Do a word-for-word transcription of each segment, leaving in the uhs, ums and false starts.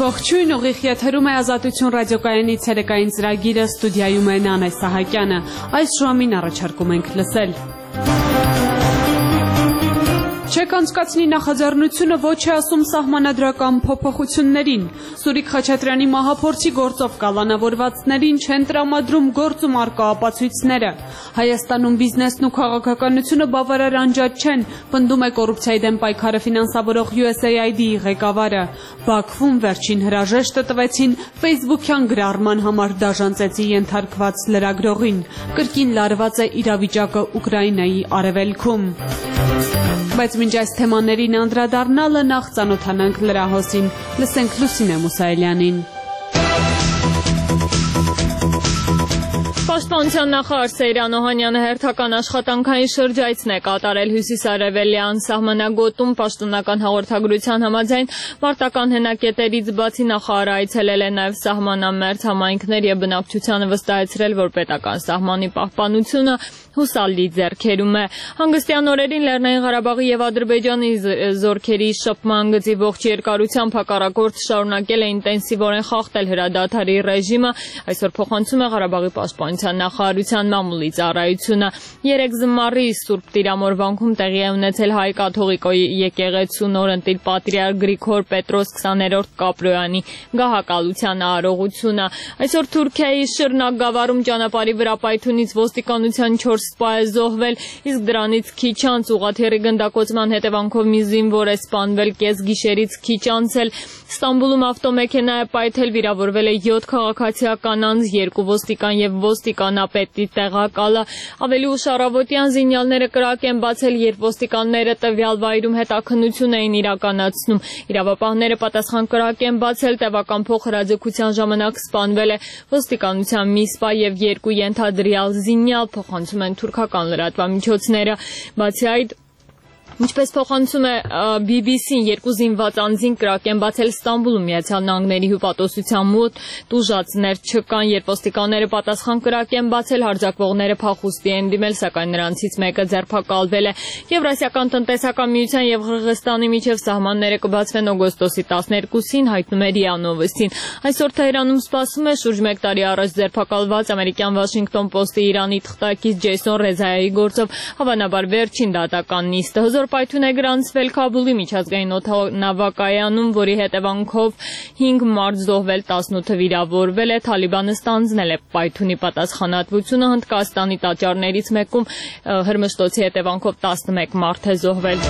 Ողջույն, ուղիղ եթերում է Ազատություն ռադիոկայանի ցերեկային ծրագիրը, ստուդիայում է Նանե Սահակյանը։ Այս ժամին առաջարկում ենք լսել։ Չեք անցկացնի նախաձեռնությունը ոչ է ասում սահմանադրական փոփոխություններին։ Սուրիկ Խաչատրյանի մահափորձի գործով կալանավորվածներին չեն տրամադրում գործում առկա ապացույցները։ Հայաստանում բիզնեսն ու քաղաքականությունը բավարար անջատ չեն, պնդում է կոռուպցիայի դեմ պայքարը ֆինանսավորող յու էս էյ այ դի-ի ղեկավարը։ Բաքվում վերջին հրաժեշտը տվեցին ֆեյսբուքյան գրառման համար դաժան ծեծի ենթարկված լրագրողին։ Կրկին լարված է իրավիճակը Ուկրաինայի արևելքում։ Բայց մինչ այս թեմաներին անդրադառնալը նախ ծանոթանանք լրահոսին, լսենք Լուսինե Մուսայելյանին։ Պաշտպանության նախարար Սեյրան Օհանյանը հերթական աշխատանքային շրջայցն է կատարել հյուսիսարևելյան սահմանագոտում պաշտոնական հաղորդագրության համաձայն մարտական հենակետերից բացի նախարարը այցելել է նաև սահմանամերձ համայնքներ և բնակչությանը վստահեցրել, որ պետական սահմանի պահպանությունը հուսալի ձեռքերում է։ Հանգստյան օրերին Լեռնային Ղարաբաղի և Ադրբեջանի զորքերի շփման գծի ողջ երկարությամբ հակառակորդը շարունակել է ինտենսիվորեն խախտել հրադադարի ռեժիմը, այսօր փոխանցում է Ղարաբաղի պաշտպանության նախարարության մամուլի ծառայությունը։ Երեկ զմռի Սուրբ Տիրամոր վանքում տեղի է ունեցել հայ կաթողիկոյի եկեղեցու նորընտիր պատրիարք Գրիգոր Պետրոս քսաներորդ Կապրոյանի գահակալության արարողությունը։ Այսօր Թուրքիայի Շիրնակ գավառում ճանապարհի վրա պայթյունից ոստիկանության չորս սպա է զոհվել, իսկ դրանից քիչ անց ուղղաթիռի գնդակոծման հետևանքով մի զինվոր է սպանվել կեսգիշերից քիչ անց էլ։ Ստամբուլում ավտոմեքենա է պայթել, վիրավորվել է յոթ քաղաքացիական անձ, երկու ոստիկան և ոստիկանապետի տեղակալը։ Ավելի ուշ առավոտյան զինյալները կրակ են բացել, երբ ոստիկանները տվյալ վայրում հետաքննություն էին իրականացնում։ Իրավապահները պատասխան կրակ են բացել, տևական փոխհրաձգության ժամանակ սպանվել է ոստիկանության մի սպա և երկու ենթադրյալ զինյալ, փոխանցում են թուրքական լրատվամիջոցները։ Բացի այդ, ինչպես փոխանցում է բի բի սին, երկու զինված անձին կրակ են բացել Ստամբուլում Միացյալ Նահանգների հյուպատոսության մոտ, տուժածներ չկան, երբ ոստիկանները պատասխան կրակ են բացել, հարձակվողները փախուստի են դիմել, սակայն նրանցից մեկը ձերբակալվել է։ Եվրասիական տնտեսական միության և Ղրղստանի միջև սահմանները կբացվեն օգոստոսի տասներկուսին, հայտնում է ՌԻԱ Նովոստին։ Այսօր Թեհրանում սպասվում է շուրջ մեկ տարի առաջ ձերբակալված ամերիկյան Վաշինգտոն Պոստի Իրանի թղթակից Ջեյսոն Ռեզայայի գործով հավանաբար վերջին դատական նիստը։ Հզոր պայթյուն է գրանցվել Քաբուլի միջազգային օդանավակայանում, որի հետևանքով հինգ մարդ զոհվել, տասնութը վիրավորվել է։ Թալիբանը ստանձնել է պայթյունի պատասխանատվությունը, Հնդկաստանի տաճարներից մեկում հրմշտոցի հետևանքով տասնմեկ մարդ է զոհվել։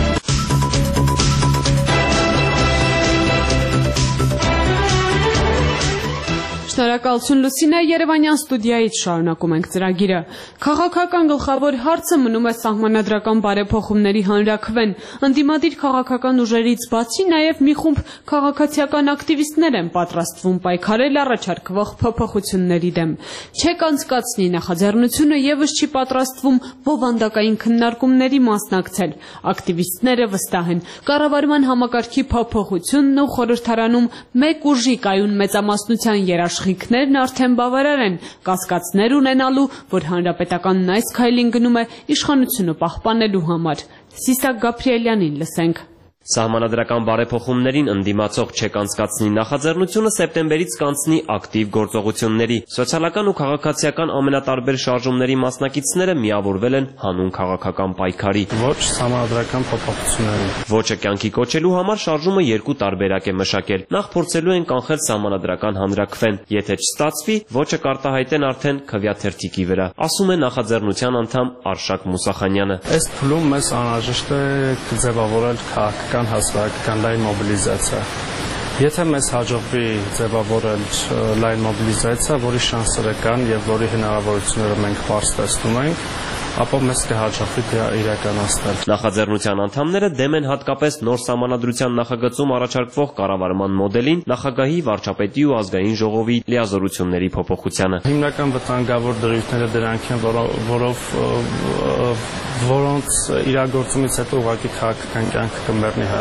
Շնորհակալություն Լուսինե, Երևանյան ստուդիայից շարունակում ենք ծրագիրը։ Քաղաքական գլխավոր հարցը մնում է սահմանադրական բարեփոխումների հանրաքվեն։ Ընդդիմադիր քաղաքական ուժերից բացի նաև մի խումբ քաղաքացիական ակտիվիստներ են պատրաստվում պայքարել առաջարկվող փոփոխությունների դեմ։ Չեք անցկացնի նախաձեռնությունը ևս չի պատրաստվում բովանդակային քննարկումների մասնակցել։ Ակտիվիստները վստահ են, կառավարման համակարգի փոփոխությունն ու խորհրդարանում մեկ ուժի կայուն մեծամասնության երաշխիք Ղիքներն արդեն բավարար են կասկածներ ունենալու, որ հանրապետականն այս քայլին գնում է իշխանությունը պահպանելու համար։ Սիսակ Գաբրիելյանին լսենք։ Սահմանադրական բարեփոխումներին ընդդիմացող չեք անցկացնի նախաձեռնությունը սեպտեմբերից կանցնի ակտիվ գործողությունների։ Սոցիալական ու քաղաքացիական ամենատարբեր շարժումների մասնակիցները միավորվել են հանուն քաղաքական պայքարի։ Ոչ սահմանադրական փոփոխությունների։ Ոչը կյանքի կոչելու համար շարժումը երկու տարբերակ է մշակել։ Նախ փորձելու են կանխել սահմանադրական հանրաքվեն։ Եթե չստացվի, ոչը կարտահայտեն արդեն քվեաթերթիկի վրա, ասում է նախաձեռնության անդամ Արշակ Մուսախանյանը։ Այս փուլում մեզ անհրաժեշտ է ձևավորել քաղաքական հասարակական լայն մոբիլիզացիա։ Եթե մեզ հաջողվի ձևավորել լայն մոբիլիզացիա, որի շանսերը կան և որի հնարավորությունները մենք պարզ տեսնում ենք, ապա մեզ կհաջողվի դա իրականացնել։ Նախաձեռնության անդամները դեմ են հատկապես նոր սահմանադրության նախագծում առաջարկվող կառավարման մոդելին, նախագահի, վարչապետի ու ազգային ժողովի լիազորությունների փոփոխությանը։ Հիմնական վտանգավոր դրույթները դրանք են, որով որոնց իրագործումից հետո ուղղակի քաղաքական կյանքը կմեռնի Հայաստանում։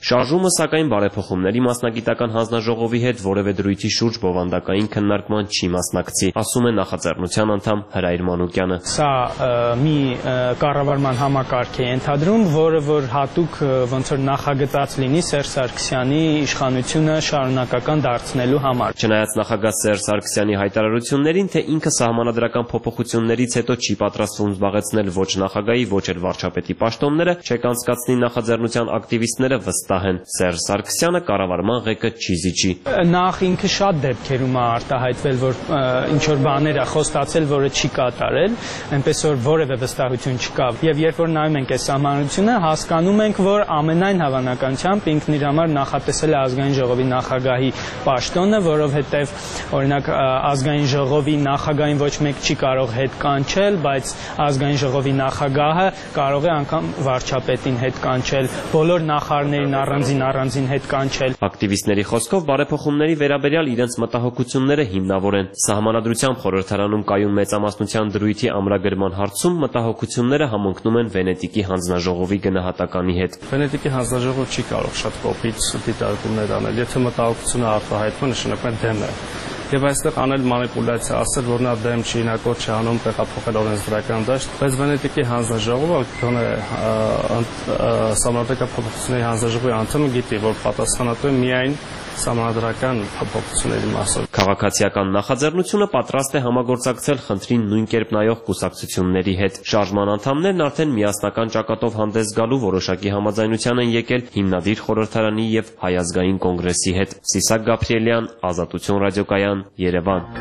Շարժումը սակայն բարեփոխումների մասնագիտական հանձնաժողովի հետ որևէ դրույթի շուրջ բովանդակային քննարկման չի մասնակցի, ասում է նախաձեռնության անդամ Հրայր Մանուկյանը։ Սա մի կառավարման համակարգ է ենթադրում, որը որ հատուկ ոնց որ նախագծած լինի Սերժ Սարգսյանի իշխանությունը շարունակական դարձնելու համար։ Չնայած նախագահ Սերժ Սարգսյանի հայտարարություններին, թե ինքը սահմանադրական փոփոխություններից հետո չի պատրաստվում զբաղեցնել ոչ նախագահի, ոչ էլ վարչապետի պաշտոնները, չեք անցկացնի նախաձեռնության ակտիվիստները վստահ են։ Սերժ Սարգսյանը կառավարման ղեկը չի զիջի։ Նախ ինքը շատ դեպքերում է արտահայտվել, որ ինչ որ բաներ է խոստացել, որը չի կատարել, այնպես որ որևէ վստահություն չկա։ Եվ երբ որ նայում ենք այս սահմանությունը, հասկանում ենք, որ ամենայն հավանականությամբ ինքն իր համար նախատեսել է ազգային ժողովի նախագահի պաշտոնը, որովհետև օրինակ ազգային ժողովի նախագահին ոչ մեկ չի կարող հետ կանչել, բայց ազգային ժողովի նախագահը կարող է անգամ վարչապետին հետ կանչել, բոլոր նախարարներին առանձին առանձին հետ կանչել։ Ակտիվիստների խոսքով բարեփոխումների վերաբերյալ իրենց մտահոգությունները հիմնավոր են։ Սահմանադրության խորհրդարանում կայուն մեծամասնության դրույթի ամրագրման հարցում մտահոգությունները համընկնում են Վենետիկի հանձնաժողովի գնահատականի հետ։ Վենետիկի հանձնաժողովը չի կարող շատ կոպիտ դիտարկումներ անել, եթե մտահոգությունը արտահայտվում, նշանակում է դեմ է։ Եվ այստեղ անել մանիպուլյացիա, ասել, որ նա դեմ չի, նա կոչ չի անում տեղափոխել օրենսդրական դաշտ, բայց Վենետիկի հանձնաժողովը, գոնե սահմանադրական փոփոխությունների հանձնաժողովի անդամը գիտի, որ պատասխանատու է միայն սահմանադրական փոփոխությունների մասով։ Քաղաքացիական նախաձեռնությունը պատրաստ է համագործակցել խնդրին նույն կերպ նայող կուսակցությունների հետ։ Շարժման անդամներն արդեն միասնական ճակատով հանդես գալու որոշակի համաձայնության են եկել Հիմնադիր խորհրդարանի եւ Հայ ազգային կոնգրեսի հետ։ Սիսակ Գաբրիելյան, Ազատություն ռադիոկայան, Երևան։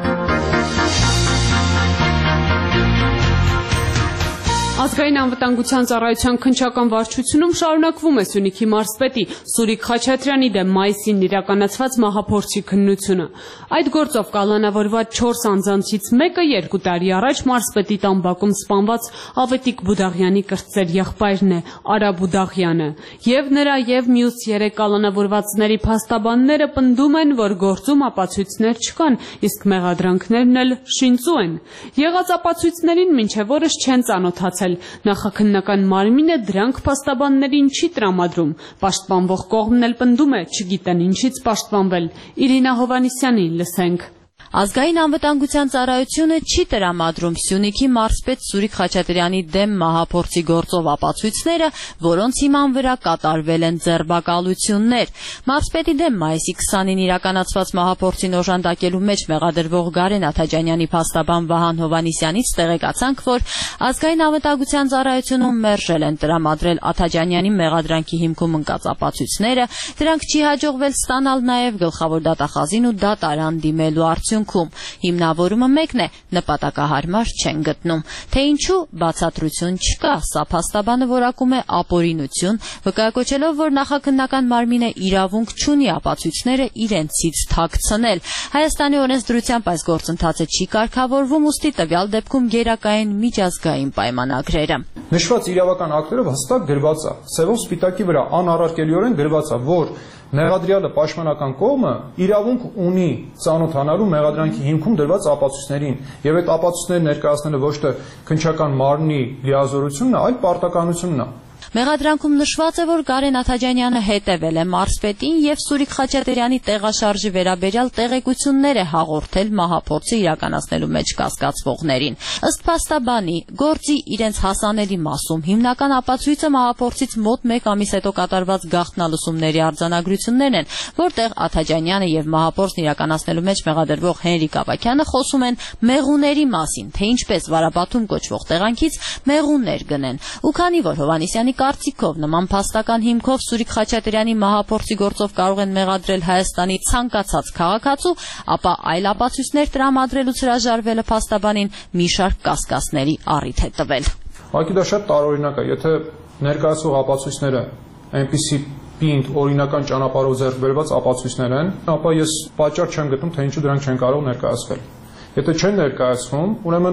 Ազգային անվտանգության ծառայության քննչական վարչությունում շարունակվում է Սյունիքի մարզպետի Սուրիկ Խաչատրյանի դեմ մայիսին իրականացված մահափորձի քննությունը։ Այդ գործով կալանավորված չորս անձանցից մեկը երկու տարի առաջ մարզպետի տան բակում սպանված Ավետիք Բուդաղյանի կրտսեր եղբայրն է, Արա Բուդաղյանը, եւ նրա եւ մյուս երեք կալանավորվածների փաստաբանները պնդում են, որ գործում ապացույցներ չկան, իսկ մեղադրանքներն էլ շինծու են։ Եղած ապացույցներին մինչև օրս չեն ծանոթացել։ Նախաքննական մարմինը դրանք փաստաբաններին չի տրամադրում։ Պաշտպանվող կողմն էլ պնդում է, չգիտեն ինչից պաշտպանվել։ Իրինա Հովանիսյանին լսենք։ Ազգային անվտանգության ծառայությունը չի տրամադրում Սյունիքի մարզպետ Սուրիկ Խաչատրյանի դեմ մահափորձի գործով ապացույցները, որոնց հիման վրա կատարվել են ձերբակալություններ։ Մարզպետի դեմ մայիսի քսանին իրականացված մահափորձին օժանդակելու մեջ մեղադրվող Գարեն Աթաջանյանի փաստաբան Վահան Հովանիսյանից տեղեկացանք, որ ազգային անվտանգության ծառայությունում մերժել են տրամադրել Աթաջանյանի մեղադրանքի հիմքում ընկած ապացույցները, դրանք չի հաջողվել ստանալ նաև գլխավոր դատախազին ու դատարան դիմելու արդյունքում։ Հիմնավորումը մեկն է, նպատակահարմար չեն գտնում։ Թե ինչու բացատրություն չկա, սա փաստաբանը որակում է ապօրինություն, վկայակոչելով, որ նախաքննական մարմինը իրավունք չունի ապացույցները իրենցից թաքցնել։ Հայաստանի օրենսդրությամբ այս գործընթացը չի կարգավորվում, ուստի տվյալ դեպքում գերակային միջազգային պայմանագրերը։ Նշված իրավական ակտերով հստակ գրված է, սևով սպիտակի վրա անառարկելիորեն գրված է, որ մեղադրյալը պաշտպանական կողմը իրավունք ունի ծանոթանալու մեղադրանքի հիմքում դրված ապացույցներին, եւ այդ ապացույցները ներկայացնելը ոչ թե քննչական մարմնի լիազորությունն է, այլ պարտականությունն է։ Մեղադրանքում նշված է, որ Գարեն Աթաջանյանը հետևել է մարզպետին եւ Սուրիկ Խաչատրյանի տեղաշարժի վերաբերյալ տեղեկություններ է հաղորդել մահափորձը իրականացնելու մեջ կասկածվողներին։ Ըստ փաստաբանի, գործի իրենց հասանելի մասում հիմնական ապացույցը մահափորձից մոտ մեկ ամիս հետո կատարված գաղտնալսումների արձանագրություններն են, որտեղ Աթաջանյանը եւ մահափորձն իրականացնելու մեջ մեղադրվող Հենրիկ Ավագյանը խոսում են մեղուների մասին, թե ինչպես Վարապատում կոչվող տեղանքից մեղուններ գնեն։ Ու քանի որ Հովանիսյանի կարծիքով նման փաստական հիմքով Սուրիկ Խաչատրյանի մահափորձի գործով կարող են մեղադրել Հայաստանի ցանկացած քաղաքացու, ապա այլ ապացույցներ տրամադրելուց հրաժարվելը փաստաբանին մի շարք կասկածների առիթ է տվել։ Ուղղակի դա շատ տարօրինակ է, եթե ներկայացվող ապացույցները այնպիսի պինդ օրինական ճանապարհով ձեռք բերված ապացույցներ են, ապա ես պատճառ չեմ գտնում, թե ինչու դրանք չեն կարող ներկայացվել։ Եթե չեն ներկայացվում, ուրեմն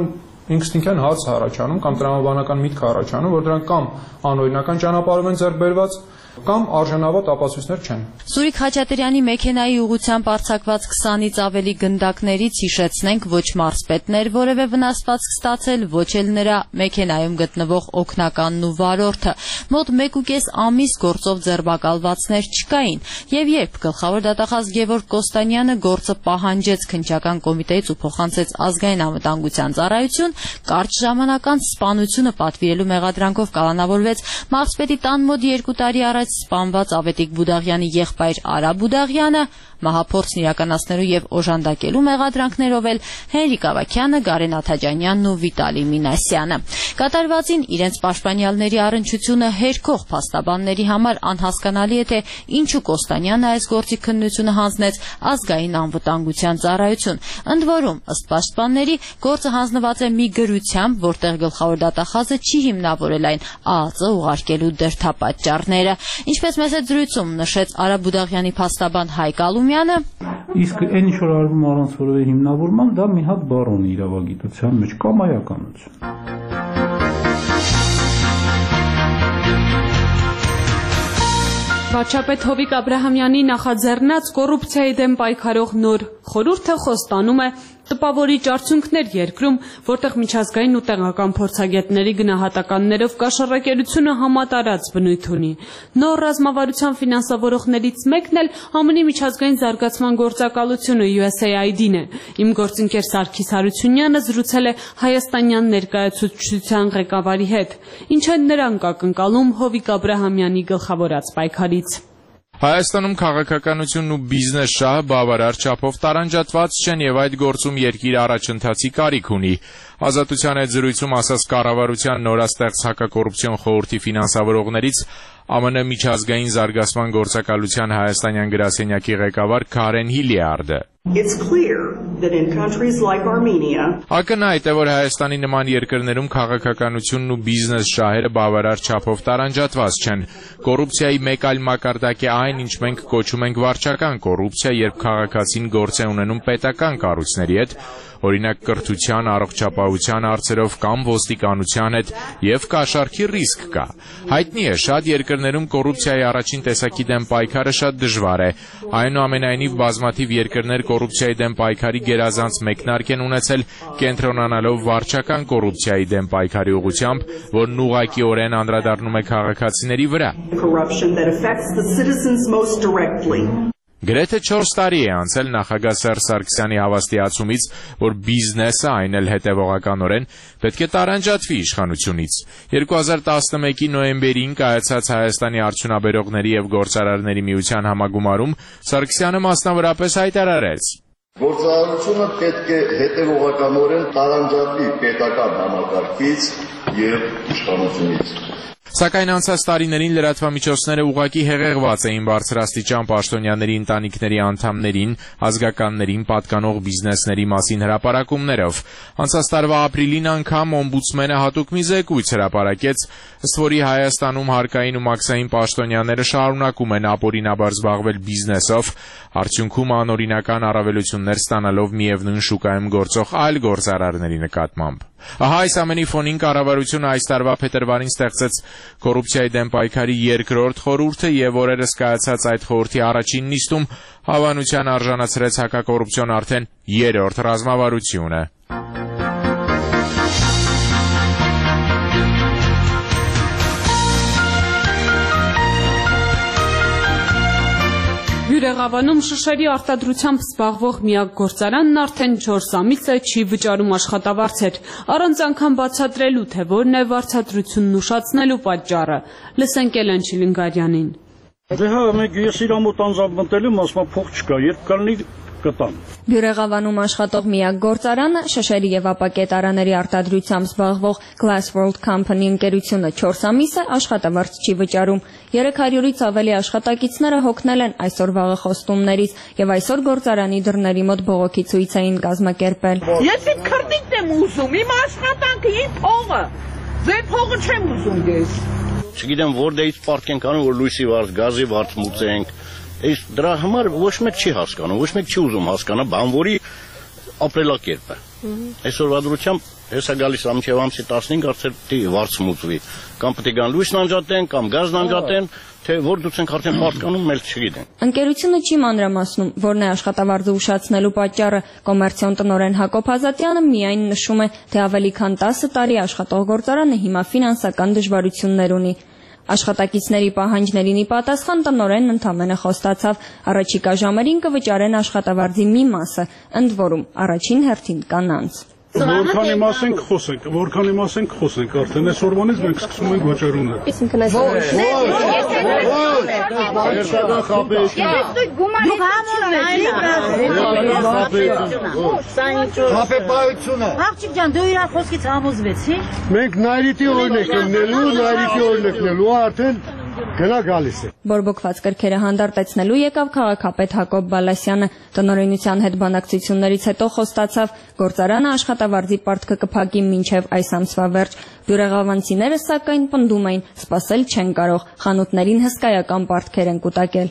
ինքնին հարց առաջանում կամ տրամաբանական միտք առաջանում, որ դրանք կամ անօրինական ճանապարհով են ձեռք բերված, կամ արժանավատ ապացույցներ չեն։ Սուրիկ Խաչատրյանի մեքենայի ուղղությամբ արձակված քսանից ավելի գնդակներից հիշեցնենք ոչ մարզպետներ որևէ վնասվածք ստացել, ոչ էլ նրա մեքենայում գտնվող օգնականն ու վարորդը։ Մոտ մեկուկես ամիս գործով ձերբակալվածներ չկային, եւ երբ գլխավոր դատախազ Գևորգ Կոստանյանը գործը պահանջեց քննչական կոմիտեից ու փոխանցեց ազգային անվտանգության ծառայություն, կարճ ժամանական սպանությունը պատվիրելու մեղադրանքով կալանավորվեց մարզպետի տան մոտ երկու տարի առաջ սպանված Ավետիք Բուդաղյանի եղբայր Արա Բուդաղյանը, մահափորձն իրականացնելու եւ օժանդակելու մեղադրանքներով էլ Հենրիկ Ավագյանը, Գարեն Աթաջանյանն ու Վիտալի Մինասյանը։ Կատարվածին իրենց պաշտպանյալների առնչությունը հերքող փաստաբանների համար անհասկանալի է, թե ինչու Կոստանյանը այս գործի քննությունը հանձնեց ազգային անվտանգության ծառայություն։ Ընդ որում, ըստ պաշտպանների, գործը հանձնված է մի գրությամբ, որտեղ գլխավոր դատախազը չի հիմնավորել այն ԱԱԾ ուղարկելու դրդապատճառները։ Ինչպես մեծ զրույցում նշեց Արա Բուդաղյանի փաստաբան Հայկ Ալումյանը, իսկ այն ինչ որ արվում առանց որևէ հիմնավորման, դա մի հատ բառոն է իրավագիտության մեջ, կամայականություն։ Վարչապետ Հովիկ Աբրահամյանի նախաձեռնած կոռուպցիայի դեմ պայքարող նոր խորհուրդը խոստանում է տպավորիչ արդյունքներ երկրում, որտեղ միջազգային ու տեղական փորձագետների գնահատականներով կաշառակերությունը համատարած բնույթ ունի։ Նոր ռազմավարության ֆինանսավորողներից մեկն էլ ԱՄՆ-ի միջազգային զարգացման գործակալությունը յու էս էյ այ դի-ն է։ Իմ գործընկեր Սարգիս Հարությունյանը զրուցել է հայաստանյան ներկայացուցչության ղեկավարի հետ։ Ինչ են նրանք ակնկալում Հովիկ Աբրահամյանի գլխավորած պայքարից։ Հայաստանում քաղաքականությունն ու բիզնես շահը բավարար չափով տարանջատված չեն եւ այդ գործում երկիրը առաջընթացի կարիք ունի։ Ազատության այդ զրույցում ասաց կառավարության նորաստեղծ հակակոռուպցիոն խորհրդի ֆինանսավորողներից ԱՄՆ միջազգային զարգացման գործակալության հայաստանյան գրասենյակի ղեկավար Քարեն Հիլիարդը։ Ակնհայտ է, որ Հայաստանի նման երկրներում քաղաքականությունն ու բիզնես շահերը բավարար չափով տարանջատված չեն։ Կոռուպցիայի մեկ այլ մակարդակ է այն, ինչ մենք կոչում ենք վարչական կոռուպցիա, երբ քաղաքացին գործ է ունենում պետական կառույցների հետ, օրինակ կրթության, առողջապահության հարցերով կամ ոստիկանության հետ, եւ կաշառքի ռիսկ կա։ Հայտնի է, շատ երկրներում կոռուպցիայի առաջին տեսակի դեմ պայքարը շատ դժվար է։ Այնուամենայնիվ բազմաթիվ երկրներ կոռուպցիայի դեմ պայքարի գերազանց մեկնարկ են ունեցել, կենտրոնանալով վարչական կոռուպցիայի դեմ պայքարի ուղղությամբ, որն ուղղակիորեն անդրադառնում է քաղաքացիների վրա։ Գրեթե չորս տարի է անցել նախագահ Սերժ Սարգսյանի հավաստիացումից, որ բիզնեսը, այն էլ հետևողականորեն, պետք է տարանջատվի իշխանությունից։ երկու հազար տասնմեկի նոյեմբերին կայացած Հայաստանի արդյունաբերողների եւ գործարարների միության համագումարում Սարգսյանը մասնավորապես հայտարարեց. Գործարարությունը պետք է հետևողականորեն տարանջատվի պետական համակարգից եւ իշխանությունից։ Սակայն անցած տարիներին լրատվամիջոցները ուղղակի հեղեղված էին բարձրաստիճան պաշտոնյաների ընտանիքների անդամներին, ազգականներին պատկանող բիզնեսների մասին հրապարակումներով։ Անցած տարվա ապրիլին անգամ օմբուդսմենը հատուկ մի զեկույց հրապարակեց, ըստ որի Հայաստանում հարկային ու մաքսային պաշտոնյաները շարունակում են ապօրինաբար զբաղվել բիզնեսով, արդյունքում անօրինական առավելություններ ստանալով միևնույն շուկայում գործող այլ գործարարների նկատմամբ։ Ահա այս ամենի ֆոնին կառավարությունը այս տարվա փետրվարին ստեղծեց կոռուպցիայի դեմ պայքարի երկրորդ խորհուրդը եւ օրերս կայացած այդ խորհրդի առաջին նիստում հավանության արժանացրեց հակակոռուպցիոն արդեն երրորդ ռազմավարությունը։ Բյուրեղավանում շշերի արտադրությամբ զբաղվող միակ գործարանն արդեն չորս ամիս է չի վճարում աշխատավարձեր, առանց անգամ բացատրելու, թե որն է վարձատրությունն ուշացնելու պատճառը։ Լսենք Էլեն Չիլինգարյանին։ Դե հա, մենք ես իր մոտ անձամբ ասում փող չկա, երբ կլինի կտան։ Բյուրեղավանում աշխատող միակ գործարանը շշերի եւ ապակետարաների արտադրությամբ զբաղվող Glass World Company ընկերությունը չորս ամիս է աշխատավարձ չի վճարում։ երեք հարյուրից ավելի աշխատակիցները հոգնել են այսօր վաղը խոստումներից եւ այսօր գործարանի դռների մոտ բողոքի ցույց էին կազմակերպել։ Ես իմ քրտինքն եմ ուզում, իմ աշխատանքը, իմ փողը։ Ձեր փողը չեմ ուզում ես։ Չգիտեմ որտեղից պարկ ենք անում, որ լույսի վարձ, գազի վարձ մուծենք։ Այս դրա համար ոչ մեկ չի հասկանում, ոչ մեկ չի ուզում հասկանա, բան որի ապրելակերպը։ Այսօրվա դրությամբ հեսա գալիս ամսի ամսի տասնհինգ արդեն դի վարձ մուծվի։ Կամ պետք է գան լույսն անջատեն, կամ գազն անջատեն, թե որ դուք ենք արդեն պատկանում մել չգիտեն։ Ընկերությունը չի մանրամասնում, որն է աշխատավարձը ուշացնելու պատճառը։ Կոմերցիոն տնօրեն Հակոբ Ազատյանը միայն նշում է, թե ավելի քան տասը տարի աշխատող գործարանը հիմա ֆինանսական դժվարություններ ունի։ Աշխատակիցների պահանջներին ի պատասխան տնօրենն ընդամենը խոստացավ առաջիկա ժամերին կվճարեն աշխատավարձի մի մասը, ընդ որում առաջին հերթին կանանց։ Որքանի մաս ենք խոսենք, որքանի մաս ենք խոսենք, արդեն այսօրվանից մենք սկսում ենք վճարումը։ Այսինքն այս Աղջիկ ջան, դու իր խոսքից համոզվեցի՞։ Մենք նայրիտի օրինակ ելնելու, նայրիտի օրինակ ելնելու արդեն գնա գալիս է։ Բորբոքված կրքերը հանդարտեցնելու եկավ քաղաքապետ Հակոբ Բալասյանը։ Տնօրենության հետ բանակցություններից հետո խոստացավ գործարանը աշխատավարձի պարտքը կփակի մինչև այս ամսվա վերջ։ Բյուրեղավանցիները սակայն պնդում էին, սպասել չեն կարող, խանութներին հսկայական պարտքեր են կուտակել։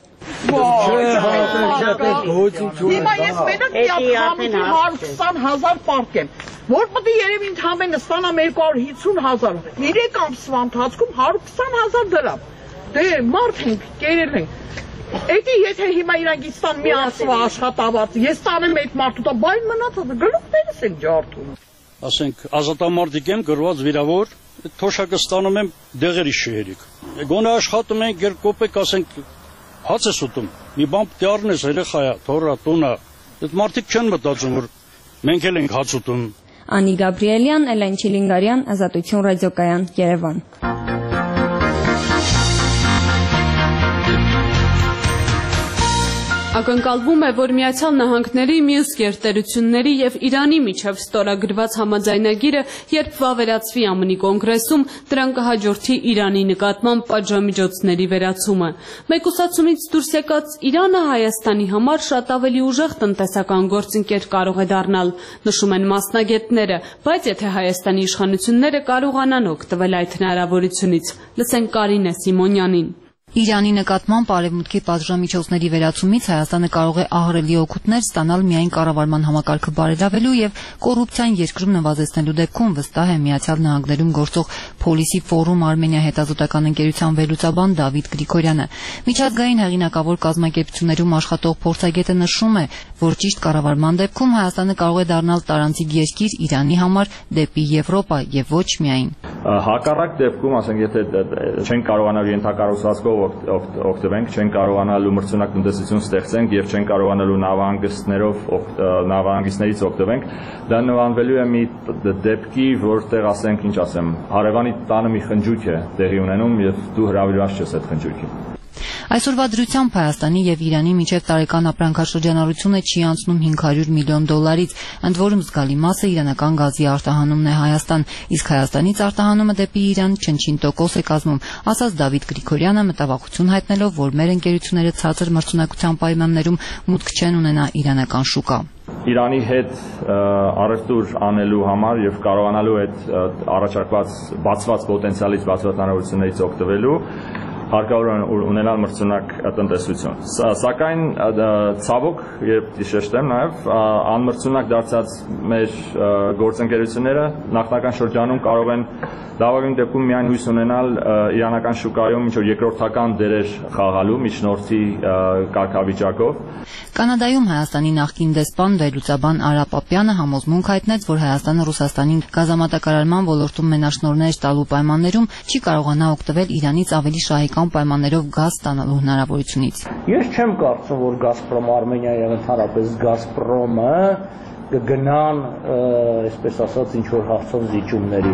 Հիմա ես մենակ միակ հարյուր քսան հազար պարկ եմ, որ պետք է երևի ընդհանրապես ստանամ երկու հարյուր հիսուն հազար, երեք ամսվա ընթացքում հարյուր քսան հազար դրամ։ Դե մարդ ենք, կերել ենք։ Էդի եթե հիմա իրանք ստան մի ամսվա աշխատավարձ, ես տանեմ այդ մարդու տա, բայն մնացած գլուխներս են ջարդում։ Ասենք ազատամարտիկ եմ, գրված վիրավոր, թոշակը ստանում եմ դեղերի շեհերիկ։ Գոնե աշխատում ենք երկու կոպեկ, ասենք հաց ես ուտում, մի բան պետք է առնես, երեխայա, թոռա, տունա։ Այդ մարդիկ չեն մտածում, որ մենք էլ ենք հաց ուտում։ Անի Գաբրիելյան, Էլեն Չիլինգարյան, Ազատություն ռադիոկայան, Երևան։ Ակնկալվում է, որ Միացյալ Նահանգների, մյուս գերտերությունների եւ Իրանի միջև ստորագրված համաձայնագիրը, երբ վավերացվի ԱՄՆ-ի կոնգրեսում, դրան կհաջորդի Իրանի նկատմամբ պատժամիջոցների վերացումը։ Մեկուսացումից դուրս եկած Իրանը Հայաստանի համար շատ ավելի ուժեղ տնտեսական գործընկեր կարող է դառնալ, նշում են մասնագետները, բայց եթե Հայաստանի իշխանությունները կարողանան օգտվել այդ հնարավորությունից, լսենք Կարինե Սիմոնյանին։ Իրանի նկատմամբ արևմուտքի պատժամիջոցների վերացումից Հայաստանը կարող է ահռելի օգուտներ ստանալ միայն կառավարման համակարգը բարելավելու եւ կոռուպցիան երկրում նվազեցնելու դեպքում, վստահ է Միացյալ Նահանգներում գործող Policy Forum Armenia հետազոտական ընկերության վերլուծաբան Դավիթ Գրիգորյանը։ Միջազգային հեղինակավոր կազմակերպություններում աշխատող փորձագետը նշում է, որ ճիշտ կառավարման դեպքում Հայաստանը կարող է դառնալ տարանցիկ երկիր Իրանի համար դեպի Եվրոպա եւ ոչ միայն։ Հակառակ դեպքում, ասենք, եթե չեն կարողանալ ենթակառուցվածքով օգտվենք, չեն կարողանալու մրցունակ տնտեսություն ստեղծենք եւ չեն կարողանալու նավահանգիստներով նավահանգիստներից օգտվենք, դա նվանվելու է մի դեպքի, որտեղ, ասենք, ինչ ասեմ, հարևանի տանը մի խնջույք է տեղի ունենում եւ դու հրավիրված ես այդ խնջույքին։ Այսօրվա դրությամբ Հայաստանի եւ Իրանի միջև տարեկան ապրանքաշրջանառությունը չի անցնում հինգ հարյուր միլիոն դոլարից, ընդ որում զգալի մասը իրանական գազի արտահանումն է Հայաստան, իսկ Հայաստանից արտահանումը դեպի Իրան չնչին տոկոս է կազմում, ասաց Դավիթ Գրիգորյանը, մտավախություն հայտնելով, որ մեր ընկերությունները ցածր մրցունակության պայմաններում մուտք չեն ունենա իրանական շուկա։ Իրանի հետ առևտուր անելու համար եւ կարողանալու այդ առաջարկված բացված պոտենցիալից, բացված հնարավորություններից օգտվելու հարկավոր ունենալ մրցունակ տնտեսություն։ Սակայն ցավոք, երբ շեշտեմ նաև անմրցունակ դարձած մեր գործընկերությունները նախնական շրջանում կարող են լավագույն դեպքում միայն հույս ունենալ իրանական շուկայում ինչ որ երկրորդական դերեր խաղալու միջնորդի կարգավիճակով։ Կանադայում Հայաստանի նախկին դեսպան վերլուծաբան Արա Պապյանը համոզմունք հայտնեց, որ Հայաստանը Ռուսաստանին գազամատակարարման ոլորտում մենաշնորհներ տալու պայմաններում չի կարողանա օգտվել Իրանից ավելի շահեկան պայմաններով գազ ստանալու հնարավորությունից։ Ես չեմ կարծում, որ Գազպրոմ Արմենիայի եւ ընդհանրապես Գազպրոմը կգնան, այսպես ասած, ինչ որ հարցով զիջումների։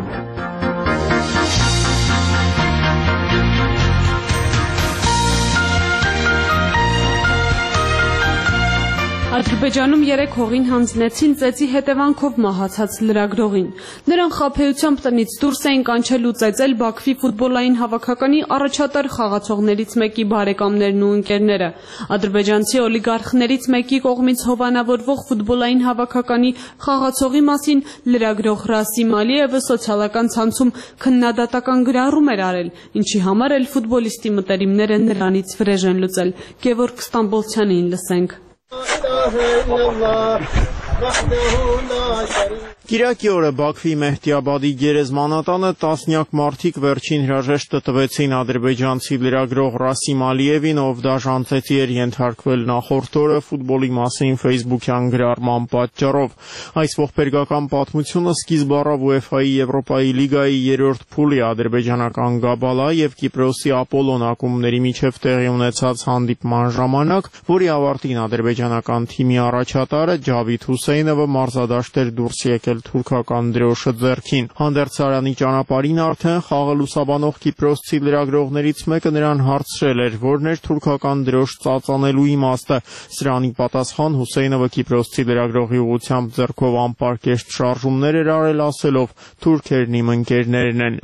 Ադրբեջանում երեք հողին հանձնեցին ծեծի հետևանքով մահացած լրագրողին։ Նրան խաբեությամբ տնից դուրս էին կանչել ու ծեծել Բաքվի ֆուտբոլային հավաքականի առաջատար խաղացողներից մեկի բարեկամներն ու ընկերները։ Ադրբեջանցի օլիգարխներից մեկի կողմից հովանավորվող ֆուտբոլային հավաքականի խաղացողի մասին լրագրող Ռասիմ Ալիևը սոցիալական ցանցում քննադատական գրառում էր արել, ինչի համար էլ ֆուտբոլիստի մտերիմները նրանից վրեժ են լուծել։ Գևորգ Ստամբոլցյանին լսենք։ Կիրակի օրը Բաքվի Մեհդիաբադի գերեզմանատանը տասնյակ մարդիկ վերջին հրաժեշտը տվեցին ադրբեջանցի լրագրող Ռասիմ Ալիևին, ով դաժանցեցի էր ենթարկվել նախորդ օրը ֆուտբոլի մասին ֆեյսբուքյան գրառման պատճառով։ Այս ողբերգական պատմությունը սկիզբ առավ ՈՒԵՖԱ-ի Եվրոպայի լիգայի երրորդ փուլի ադրբեջանական Գաբալա եւ Կիպրոսի Ապոլոն ակումբների միջև տեղի ունեցած հանդիպման ժամանակ, որի ավարտին ադրբեջանական թիմի առաջատարը Ջավիթ Հուսեյնովը մարզադաշտ էր դուրս եկել թուրքական դրոշը ձեռքին։ Հանդերձարանի ճանապարհին արդեն խաղը լուսաբանող կիպրոսցի լրագրողներից մեկը նրան հարցրել էր, որն էր թուրքական դրոշ ծածանելու իմաստը։ Սրանի պատասխան Հուսեյնովը կիպրոսցի լրագրողի ուղղությամբ ձեռքով անպարկեշտ շարժումներ էր արել, ասելով. «Թուրքերն իմ ընկերներն են»։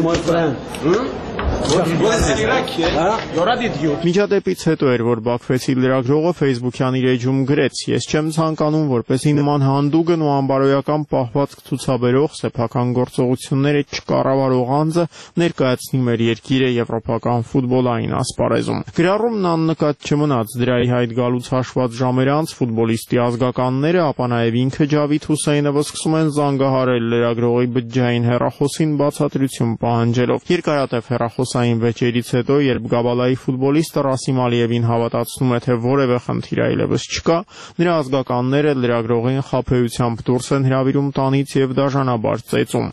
Միջադեպից հետո էր, որ բաքվեցի լրագրողը ֆեյսբուքյան իր էջում գրեց. «Ես չեմ ցանկանում, որպեսզի նման հանդուգն ու անբարոյական պահվածք ցուցաբերող սեփական գործողությունները չկառավարող անձը ներկայացնի մեր երկիրը եվրոպական ֆուտբոլային ասպարեզում»։ Գրառումն աննկատ չմնաց, դրա ի հայտ գալուց հաշված ժամեր անց ֆուտբոլիստի ազգականները, ապա նաև ինքը Ջավիթ Հուսեյնովը սկսում են զանգահարել լրագրողի բջջային հեռախոսին բացատրություն պահանջելով։ Երկարատև հեռախոսային վեճերից հետո, երբ Գաբալայի ֆուտբոլիստը Ռասիմ Ալիևին հավատացնում է, թե որևէ խնդիր այլևս չկա, նրա ազգականները լրագրողին խաբեությամբ դուրս են հրավիրում տանից եւ դաժանաբար ծեծում։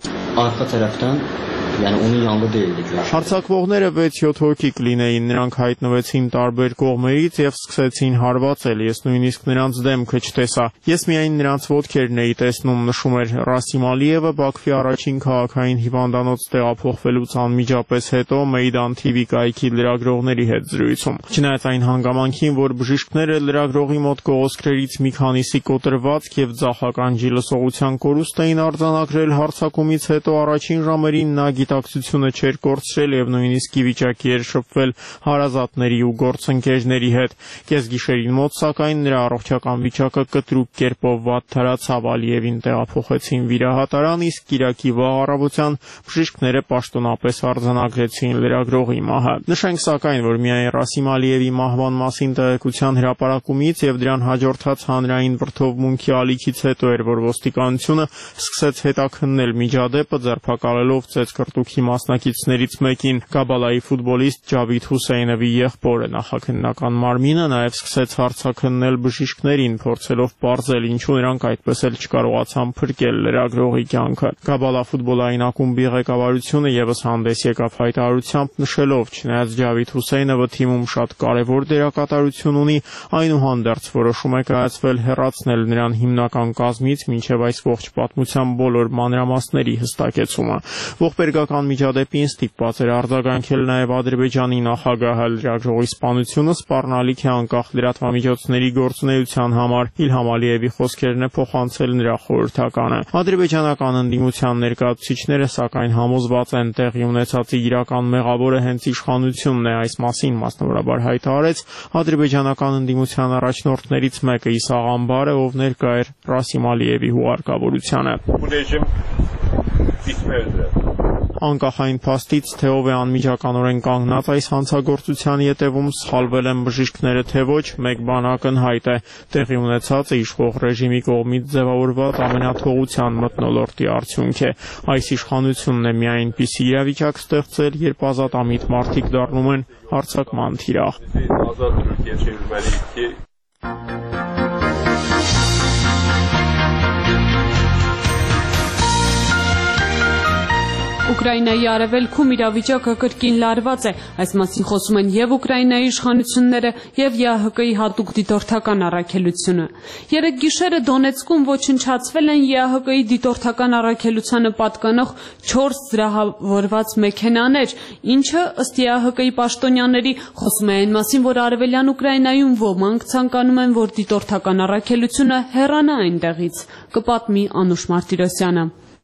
Հարձակվողները վեց-յոթ հոգի կլինեին, նրանք հայտնվեցին տարբեր կողմերից եւ սկսեցին հարվածել, ես նույնիսկ նրանց դեմքը չտեսա, ես միայն նրանց ոտքերն էի տեսնում, նշում էր Ռասիմ Ալիևը Բաքվի առաջին քաղաքային հիվանդանոց տեղափոխվելուց անմիջապես հետո Մեյդան թի վի կայքի լրագրողների հետ զրույցում։ Չնայած այն հանգամանքին, որ բժիշկները լրագրողի մոտ կողոսկրերից մի քանիսի կոտրվածք եւ ձախականջի լսողության կորուստ էին արձանագրել հարձակումից հետո, առաջին ժամերին նա գիտակցությունը չէր կորցրել եւ նույնիսկ ի վիճակի էր շփվել հարազատների ու գործընկերների հետ։ Կեսգիշերին մոտ, սակայն, նրա առողջական վիճակը կտրուկ կերպով վատթարացավ, Ալիևին տեղափոխեցին վիրահատարան, իսկ կիրակի վաղ առավոտյան բժիշկները պաշտոնապես արձանագրեցին լրագրողի մահը։ Նշենք սակայն, որ միայն Ռասիմ Ալիևի մահվան մասին տեղեկության հրապարակումից եւ դրան հաջորդած հանրային վրդովմունքի ալիքից հետո էր, որ ոստիկանությունը սկսեց հետաքննել միջադեպը, ձերբակալելով ծեծկռտուքի մասնակիցներից մեկին, Գաբալայի ֆուտբոլիստ Ջավիթ Հուսեյնովի եղբորը։ Նախաքննական մարմինը նաև սկսեց հարցաքննել բժիշկներին, փորձելով պարզել, ինչու նրանք այդպես էլ չկարողացան փրկել լրագրողի կյանքը։ Գաբալա ֆուտբոլային ակումբի ղեկավարությունը եւս հանդես եկավ հայտարարությամբ, նշելով, չնայած Ջավիթ Հուսեյնովը թիմում շատ կարևոր դերակատարություն ունի, այնուհանդերձ որոշում է կայացվել հեռացնել նրան հիմնական կազմից մինչև այս ողջ պատմության բոլոր մանրամասների հստակեցումը։ Ողբերգական միջադեպին ստիպված էր արձագանքել նաև Ադրբեջանի նախագահը։ Լրագրողի սպանությունը սպառնալիք է անկախ լրատվամիջոցների գործունեության համար։ Իլհամ Ալիևի խոսքերն է փոխանցել նրա խորհրդականը։ Ադրբեջանական ընդդիմության ներկայացուցիչները սակայն համոզված են, տեղի ունեցածի իրական մեղավորը հենց իշխանությունն է։ Այս մասին մասնավորաբար հայտարարեց ադրբեջանական ընդդիմության առաջնորդներից մեկը Իսա Ղամբարը, ով ներկա էր Ռասիմ Ալիևի հուղարկավորությանը։ Անկախ այն փաստից, թե ով է անմիջականորեն կանգնած այս հանցագործության ետևում, սխալվել են բժիշկները թե ոչ, մեկ բան ակնհայտ է՝ տեղի ունեցածը իշխող ռեժիմի կողմից ձևավորված ամենաթողության մթնոլորտի արդյունք է։ Այս իշխանությունն է մի այնպիսի իրավիճակ ստեղծել, երբ ազատամիտ մարդիկ դառնում են հարձակման թիրախ։ Ուկրաինայի արևելքում իրավիճակը կրկին լարված է։ Այս մասին խոսում են եւ Ուկրաինայի իշխանությունները, եւ ԵԱՀԿ-ի հատուկ դիտորդական առաքելությունը։ Երեկ գիշերը Դոնեցկում ոչնչացվել են ԵԱՀԿ-ի դիտորդական առաքելությանը պատկանող չորս զրահավորված մեքենաներ, ինչը ըստ ԵԱՀԿ-ի պաշտոնյաների խոսում է այն մասին, որ արևելյան Ուկրաինայում ոմանք ցանկանում են, որ դիտորդական առաքելությունը հեռանա այնտեղից։ Կպատմի Անուշ Մարտիրոսյանը։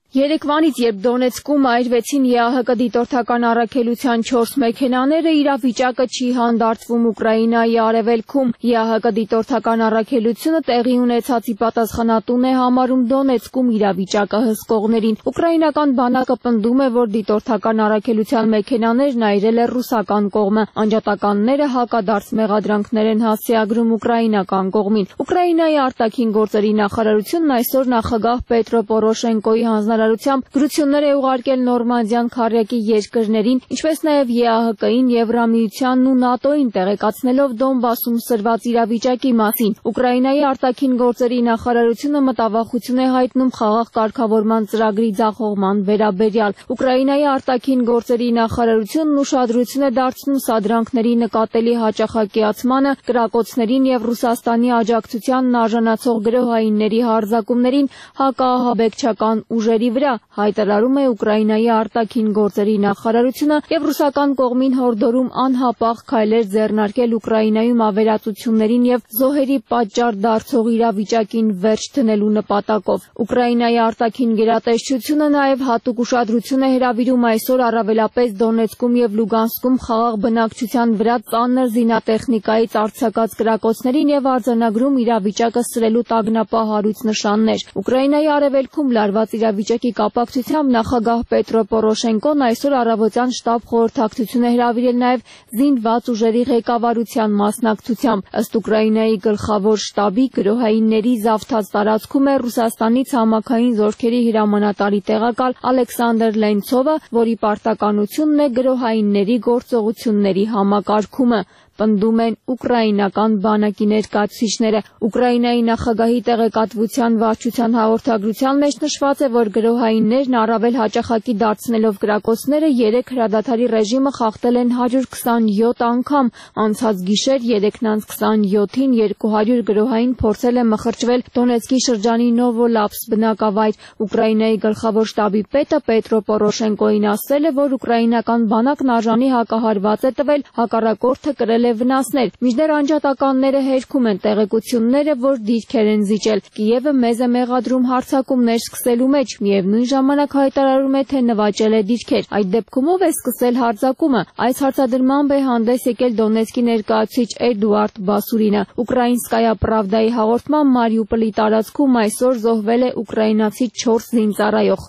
Երեկվանից, երբ Դոնեցկում այրվեցին ԵԱՀԿ դիտորդական առաքելության չորս մեքենաները, իրավիճակը չի հանդարտվում Ուկրաինայի արևելքում։ ԵԱՀԿ դիտորդական առաքելությունը տեղի ունեցածի պատասխանատուն է համարում Դոնեցկում իրավիճակը հսկողներին։ Ուկրաինական բանակը պնդում է, որ դիտորդական առաքելության մեքենաներն այրել է ռուսական կողմը։ Անջատականները հակադարձ մեղադրանքներ են հասցեագրում ուկրաինական կողմին։ Ուկրաինայի արտաքին գործերի նախարարությունն այսօր նախագահ Պետրո Պորոշենկոյի հանձնարարությամբ գրություններ է ուղարկել Նորմանդիան քարյակի երկրներին, ինչպես նաև ԵԱՀԿ-ին, Եվրամիությանն ու ՆԱՏՕ-ին, տեղեկացնելով Դոնբասում սրված իրավիճակի մասին։ Ուկրաինայի արտաքին գործերի նախարարությունը մտավախություն է հայտնում խաղաղ կարգավորման ծրագրի ձախողման վերաբերյալ։ Ուկրաինայի արտաքին գործերի նախարարությունն ուշադրություն է դարձնում սադրանքների նկատելի հաճախակիացմանը, կրակոցներին և Ռուսաստանի աջակցությանն արժանացող գրոհայինների հարձակումներին հակաահաբեկչական ուժերի վրա, հայտարարում է Ուկրաինայի արտաքին գործերի նախարարությունը և ռուսական կողմին հորդորում անհապաղ քայլեր ձեռնարկել Ուկրաինայում ավերածություններին և զոհերի պատճառ դարձող իրավիճակին վերջ դնելու նպատակով։ Ուկրաինայի արտաքին գերատեսչությունը նաև հատուկ ուշադրություն է հրավիրում այսօր առավելապես Դոնեցկում և Լուգանսկում խաղաղ բնակչության վրա ծանր զինատեխնիկայից արձակած կրակոցներին և արձանագրում իրավիճակը սրելու տագնապահ հարույց նշաններ։ Ուկրաինայի արևելքում լարված իրավիճակի կապակցությամբ նախագահ Պետրո Պորոշենկոն այսօր առավոտյան շտաբ խորհրդակցություն է հրավիրել նաև զինված ուժերի ղեկավարության մասնակցությամբ։ Ըստ Ուկրաինայի գլխավոր շտաբի, գրոհայինների զավթած տարածքում է Ռուսաստանի ցամաքային զորքերի հրամանատարի տեղակալ Ալեքսանդր Լենցովը, որի պարտականությունն է գրոհայինների գործողությունների համակարգումը, պնդում են ուկրաինական բանակի ներկայացուցիչները։ Ուկրաինայի նախագահի տեղեկատվության վարչության հաղորդագրության մեջ նշված է, որ գրոհայիններն առավել հաճախակի դարձնելով կրակոցները երեք հրադադարի ռեժիմը խախտել են հարյուր քսանյոթ անգամ։ Անցած գիշեր երեքն անց քսանյոթին երկու հարյուր գրոհային փորձել է մխրճվել Դոնեցկի շրջանի Նովոլապսկ բնակավայր։ Ուկրաինայի գլխավոր շտաբի պետը Պետրո Պորոշենկոին ասել է, որ ուկրաինական բանակն արժանի հակահարված է տվել, հակառակորդը կրել է վնասներ։ Մինչդեռ անջատականները հերքում են տեղեկությունները, որ դիրքեր են զիջել։ Կիևը մեզ է մեղադրում հարձակումներ սկսելու մեջ, միևնույն ժամանակ հայտարարում է, թե նվաճել է դիրքեր։ Այդ դեպքում ով է սկսել հարձակումը։ Այս հարցադրմամբ է հանդես եկել Դոնեցկի ներկայացուցիչ Էդուարդ Բասուրինը։ Ուկրաինսկայա Պրավդայի հաղորդմամբ Մարիուպոլի տարածքում այսօր զոհվել է ուկրաինացի չորս զինծառայող։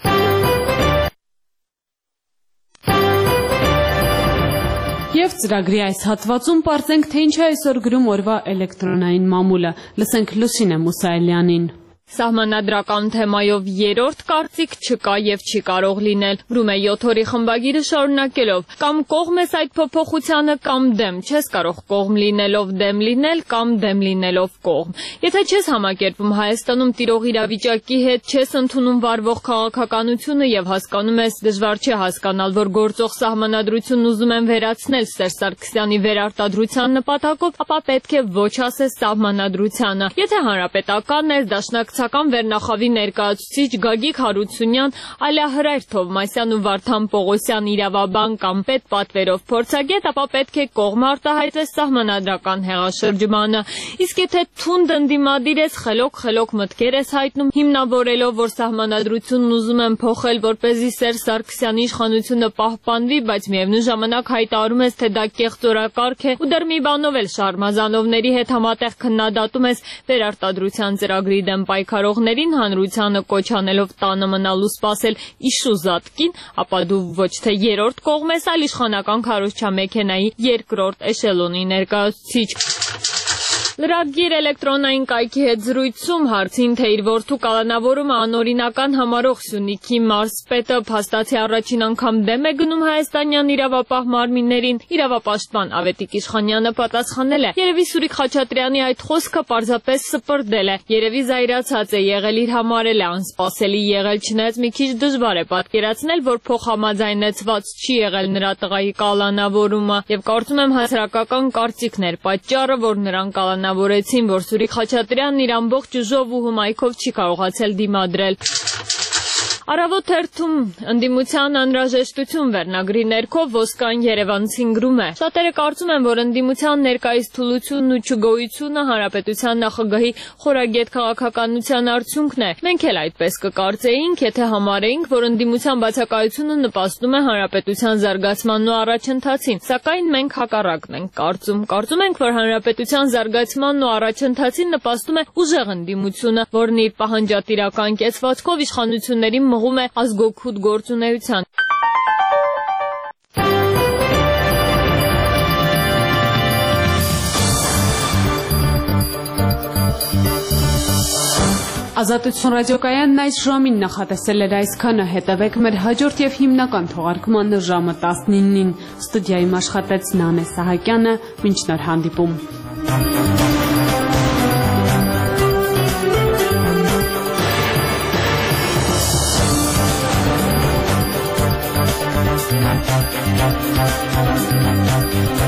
Եվ ծրագրի այս հատվածում պարզենք, թե ինչ է այսօր գրում օրվա էլեկտրոնային մամուլը։ Լսենք Լուսինե Մուսայելյանին։ Սահմանադրական թեմայով երրորդ կարծիք չկա և չի կարող լինել, գրում է յոթ օրի խմբագիրը շարունակելով, կամ կողմ ես այդ փոփոխությանը, կամ դեմ, չես կարող կողմ լինելով դեմ լինել, կամ դեմ լինելով կողմ։ Եթե չես համակերպվում Հայաստանում տիրող իրավիճակի հետ, չես ընդունում վարվող քաղաքականությունը և հասկանում ես դժվար չէ հասկանալ, որ գործող սահմանադրությունն ուզում են վերացնել Սերժ Սարգսյանի վերարտադրության նպատակով, ապա պետք է ոչ ասես սահմանադրությանը։ Եթե հանրապետականն ես, դաշնակցական վերնախավի ներկայացուցիչ Գագիկ Հարությունյան, Ալիահրայր Թովմասյան ու Վարդան Պողոսյան իրավաբան կամ պետ պատվերով փորձագետ, ապա պետք է կողմ արտահայտես սահմանադրական հեղաշրջմանը։ Իսկ եթե թունդ ընդդիմադիր ես, խելոք-խելոք մտքեր ես հայտնում, հիմնավորելով, որ սահմանադրությունն ուզում են փոխել, որպեսզի Սերժ Սարգսյանի իշխանությունը պահպանվի, բայց միևնույն ժամանակ հայտարարում ես, թե դա կեղծորակարգ է ու դեռ մի բանով էլ Շարմազանովների հետ համատեղ քննադատում ես վերարտադրության ծրագրի դեմ պայքարողներին, հանրությանը կոչ անելով տանը մնալ ու սպասել իշուզատկին, ապա դու ոչ թե երրորդ կողմ ես, այլ իշխանական քարոզչամեքենայի երկրորդ էշելոնի ներկայացուցիչ։ Լրագրիր էլեկտրոնային կայքի հետ զրույցում հարցին, թե իր որդու կալանավորումը անօրինական համարող Սյունիքի մարզպետը փաստացի առաջին անգամ դեմ է գնում հայաստանյան իրավապահ մարմիններին, իրավապաշտպան Ավետիք Իշխանյանը պատասխանել է. երևի Սուրիկ Խաչատրյանի այդ խոսքը պարզապես սպրդել է, երևի զայրացած է եղել, իր համար էլ է անսպասելի եղել, չնայած մի քիչ դժվար է պատկերացնել, որ փոխհամաձայնեցված չի եղել նրա տղայի կալանավորումը, եւ կարծում եմ հասարակական կարծիքն էր պատճառը, որ նրան կալանավորեցին, որ Սուրիկ Խաչատրյանն իր ամբողջ ուժով ու հմայքով չի կարողացել դիմադրել։ Առավոտ թերթում ընդդիմության անհրաժեշտություն վերնագրի ներքո Ոսկան Երևանցին գրում է. Շատերը կարծում են, որ ընդդիմության ներկայիս թուլությունն ու չգոյությունը հանրապետության նախագահի խորագետ քաղաքականության արդյունքն է։ Մենք էլ այդպես կկարծեինք, եթե համարեինք, որ ընդդիմության բացակայությունը նպաստում է հանրապետության զարգացմանն ու առաջընթացին, սակայն մենք հակառակն ենք կարծում։ Կարծում ենք, որ հանրապետության զարգացմանն ու առաջընթացին նպաստում է ուժեղ ընդդիմությունը, որն իր պահանջատիրական կեցվածքով իշխանություններին մղում է ազգօգուտ գործունեության։ Ազատություն ռադիոկայանն այս ժամին նախատեսել էր այսքանը, հետևեք մեր հաջորդ և հիմնական թողարկմանը ժամը տասնինին, ստուդիայում աշխատեց Նանե Սահակյանը, մինչ նոր հանդիպում։ Thank you.